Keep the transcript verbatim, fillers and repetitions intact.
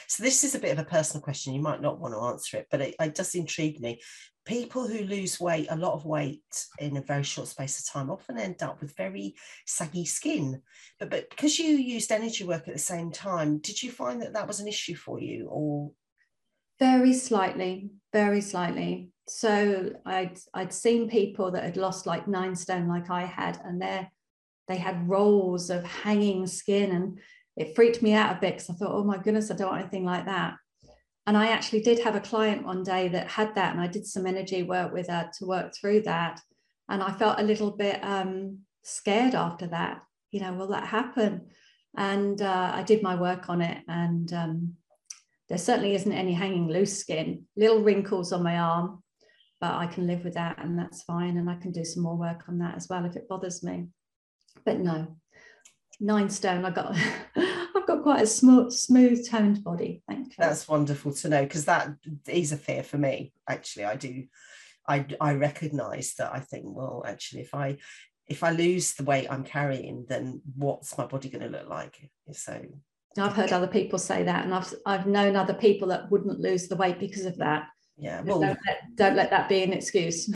So this is a bit of a personal question. You might not want to answer it, but it, it does intrigue me. People who lose weight, a lot of weight in a very short space of time, often end up with very saggy skin. But, but because you used energy work at the same time, did you find that that was an issue for you? Or very slightly, very slightly. So I'd I'd seen people that had lost like nine stone, like I had, and they they had rolls of hanging skin, and it freaked me out a bit because I thought, oh my goodness, I don't want anything like that. And I actually did have a client one day that had that, and I did some energy work with her to work through that. And I felt a little bit um, scared after that. You know, will that happen? And uh, I did my work on it, and um, there certainly isn't any hanging loose skin, little wrinkles on my arm, but I can live with that, and that's fine. And I can do some more work on that as well if it bothers me. But no, nine stone. I got, I've got quite a smooth, smooth toned body. Thank you. That's wonderful to know, because that is a fear for me. Actually, I do. I I recognise that. I think, well, actually, if I if I lose the weight I'm carrying, then what's my body going to look like? So I've heard other people say that, and I've I've known other people that wouldn't lose the weight because of that. Yeah, well, don't let, don't let that be an excuse.